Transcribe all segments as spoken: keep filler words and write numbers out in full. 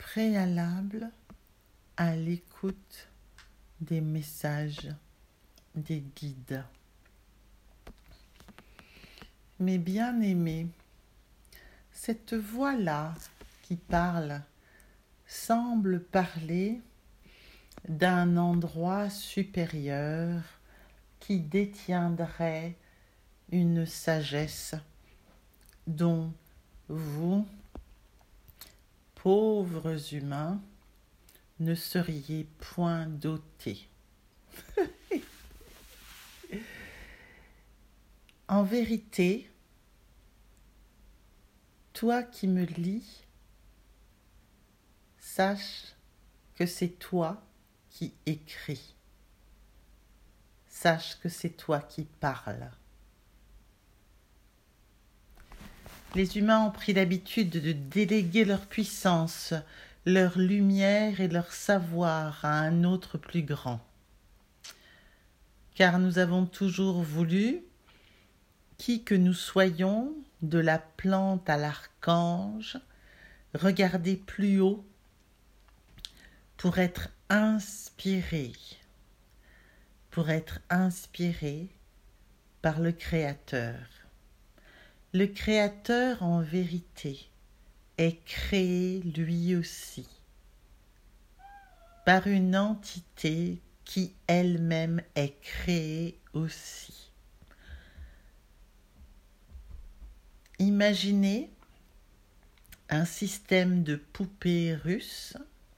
préalable à l'écoute des messages des guides. Mes bien-aimés, cette voix-là qui parle semble parler d'un endroit supérieur qui détiendrait une sagesse dont vous, pauvres humains, ne seriez point dotés. En vérité, toi qui me lis, sache que c'est toi qui écris. Sache que c'est toi qui parles. Les humains ont pris l'habitude de déléguer leur puissance, leur lumière et leur savoir à un autre plus grand. Car nous avons toujours voulu, qui que nous soyons, de la plante à l'archange, regarder plus haut pour être inspirés, pour être inspirés par le Créateur. Le Créateur, en vérité, est créé lui aussi par une entité qui elle-même est créée aussi. Imaginez un système de poupées russes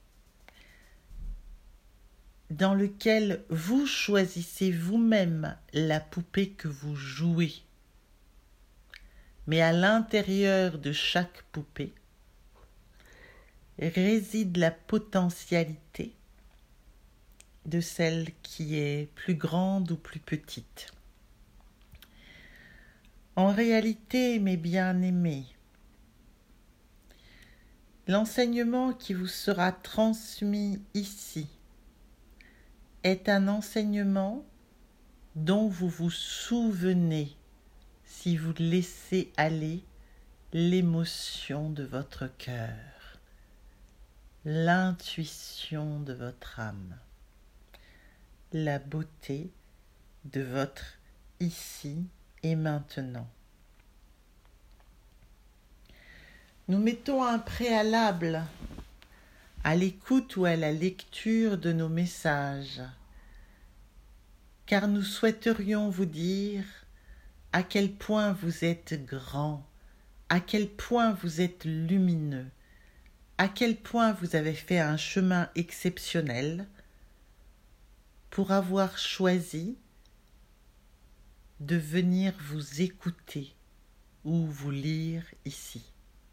dans lequel vous choisissez vous-même la poupée que vous jouez. Mais à l'intérieur de chaque poupée réside la potentialité de celle qui est plus grande ou plus petite. En réalité, mes bien-aimés, l'enseignement qui vous sera transmis ici est un enseignement dont vous vous souvenez si vous laissez aller l'émotion de votre cœur, l'intuition de votre âme, la beauté de votre ici et maintenant. Nous mettons un préalable à l'écoute ou à la lecture de nos messages, car nous souhaiterions vous dire à quel point vous êtes grand, à quel point vous êtes lumineux, à quel point vous avez fait un chemin exceptionnel pour avoir choisi de venir vous écouter ou vous lire ici.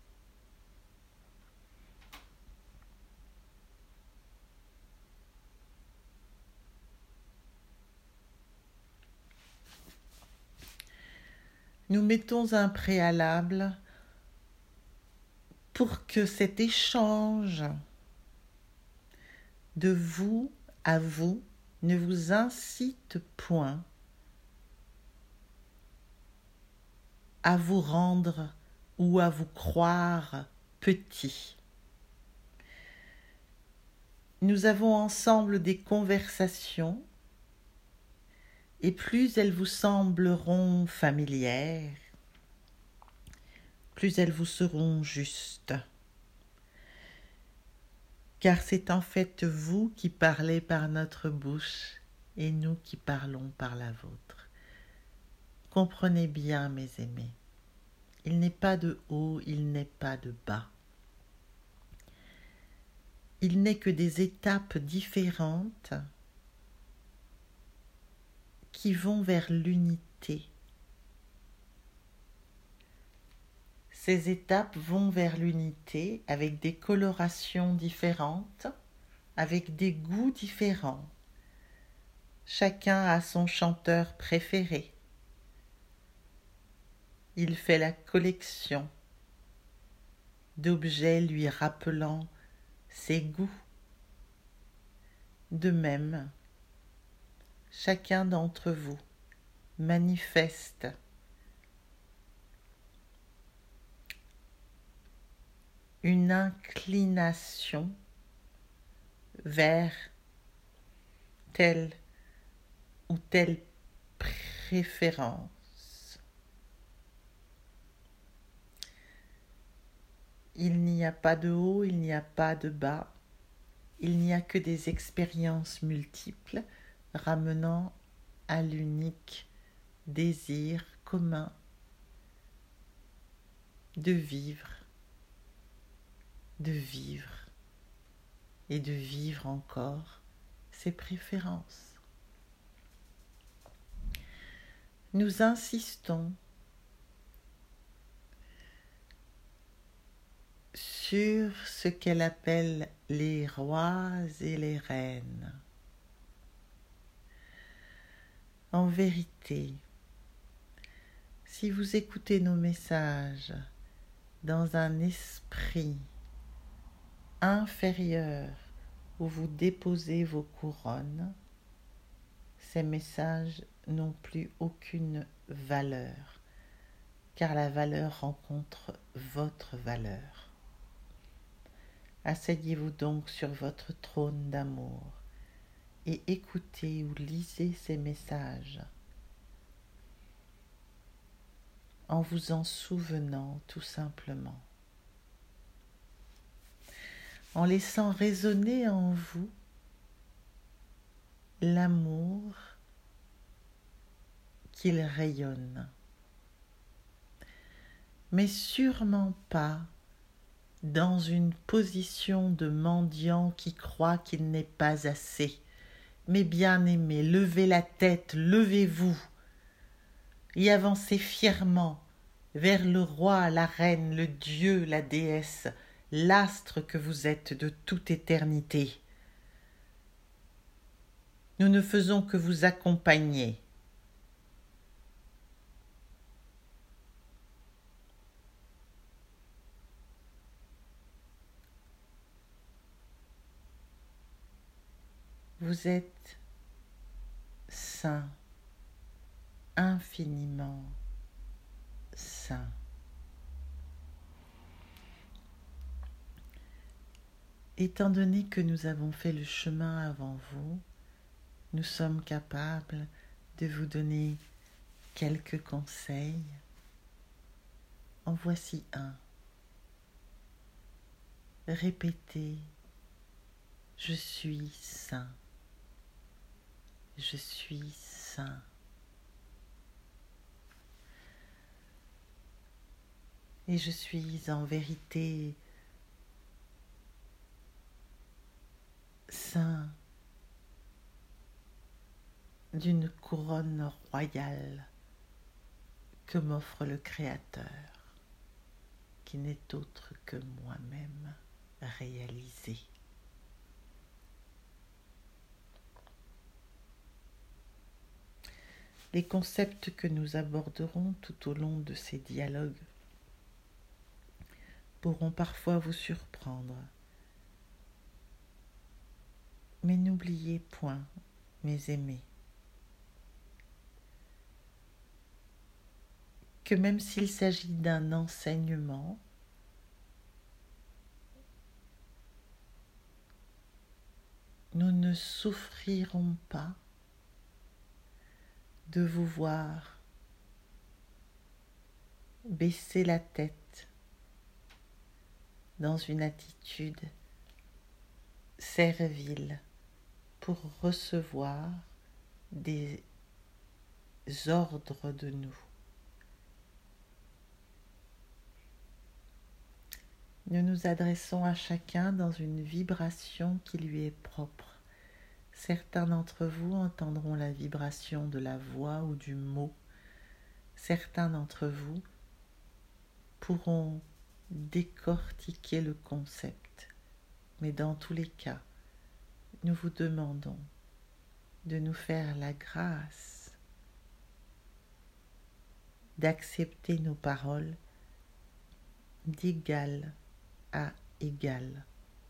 Nous mettons un préalable pour que cet échange de vous à vous ne vous incite point à vous rendre ou à vous croire petit. Nous avons ensemble des conversations et plus elles vous sembleront familières, plus elles vous seront justes. Car c'est en fait vous qui parlez par notre bouche et nous qui parlons par la vôtre. Comprenez bien, mes aimés, il n'est pas de haut, il n'est pas de bas. Il n'est que des étapes différentes qui vont vers l'unité. Ces étapes vont vers l'unité avec des colorations différentes, avec des goûts différents. Chacun a son chanteur préféré. Il fait la collection d'objets lui rappelant ses goûts. De même, chacun d'entre vous manifeste une inclination vers telle ou telle préférence. Il n'y a pas de haut, il n'y a pas de bas, il n'y a que des expériences multiples ramenant à l'unique désir commun de vivre, de vivre et de vivre encore ses préférences. Nous insistons sur ce qu'elle appelle les rois et les reines. En vérité, si vous écoutez nos messages dans un esprit inférieur où vous déposez vos couronnes, ces messages n'ont plus aucune valeur, car la valeur rencontre votre valeur. Asseyez-vous donc sur votre trône d'amour et écoutez ou lisez ces messages en vous en souvenant tout simplement, en laissant résonner en vous l'amour qu'il rayonne, mais sûrement pas dans une position de mendiant qui croit qu'il n'est pas assez. Mais bien-aimés, levez la tête, levez-vous et avancez fièrement vers le roi, la reine, le dieu, la déesse, l'astre que vous êtes de toute éternité. Nous ne faisons que vous accompagner. Vous êtes saint, infiniment saint. Étant donné que nous avons fait le chemin avant vous, nous sommes capables de vous donner quelques conseils. En voici un. Répétez, je suis saint. Je suis saint. Et je suis en vérité saint d'une couronne royale que m'offre le Créateur, qui n'est autre que moi-même réalisé. Les concepts que nous aborderons tout au long de ces dialogues pourront parfois vous surprendre. Mais n'oubliez point, mes aimés, que même s'il s'agit d'un enseignement, nous ne souffrirons pas de vous voir baisser la tête dans une attitude servile pour recevoir des ordres de nous. Nous nous adressons à chacun dans une vibration qui lui est propre. Certains d'entre vous entendront la vibration de la voix ou du mot. Certains d'entre vous pourront décortiquer le concept. Mais dans tous les cas, nous vous demandons de nous faire la grâce d'accepter nos paroles d'égal à égal,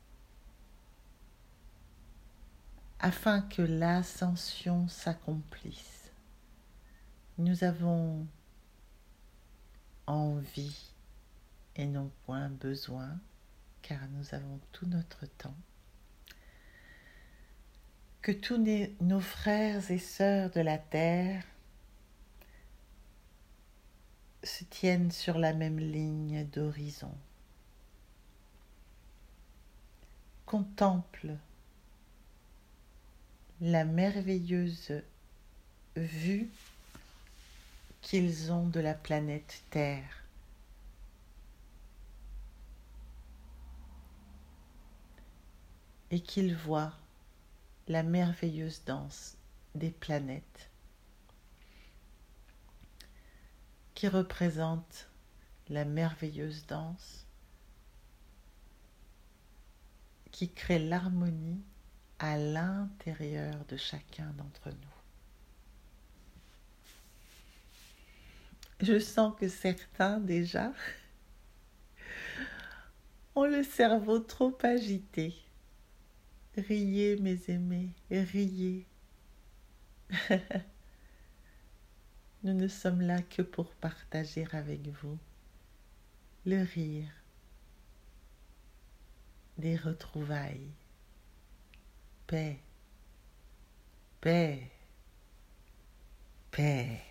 afin que l'ascension s'accomplisse. Nous avons envie et non point besoin car nous avons tout notre temps. Que tous les, nos frères et sœurs de la terre se tiennent sur la même ligne d'horizon. Contemple la merveilleuse vue qu'ils ont de la planète Terre. Et qu'ils voient la merveilleuse danse des planètes qui représente la merveilleuse danse qui crée l'harmonie à l'intérieur de chacun d'entre nous. Je sens que certains déjà ont le cerveau trop agité. Riez, mes aimés, riez. Nous ne sommes là que pour partager avec vous le rire des retrouvailles. Paix, paix, paix.